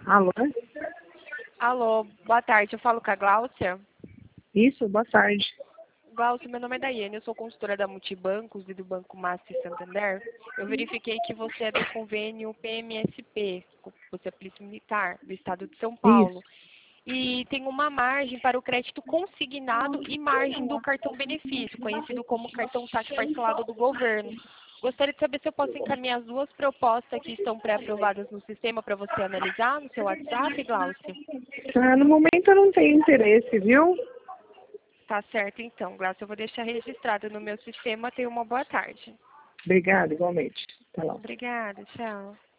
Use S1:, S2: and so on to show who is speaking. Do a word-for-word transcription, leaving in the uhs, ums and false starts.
S1: Alô?
S2: Alô, boa tarde. Eu falo com a Gláucia.
S1: Isso, boa tarde.
S2: Gláucia, meu nome é Daiane, eu sou consultora da Multibancos e do Banco Master Santander. Eu verifiquei que você é do convênio P M S P, você é Polícia Militar do Estado de São Paulo.
S1: Isso.
S2: E tem uma margem para o crédito consignado e margem do cartão benefício, conhecido como cartão taxa parcelado do governo. Gostaria de saber se eu posso encaminhar as duas propostas que estão pré-aprovadas no sistema para você analisar no seu WhatsApp, Gláucia?
S1: Ah, no momento eu não tenho interesse, viu?
S2: Tá certo, então, Gláucia. Eu vou deixar registrado no meu sistema. Tenha uma boa tarde.
S1: Obrigada, igualmente. Até lá.
S2: Obrigada, tchau.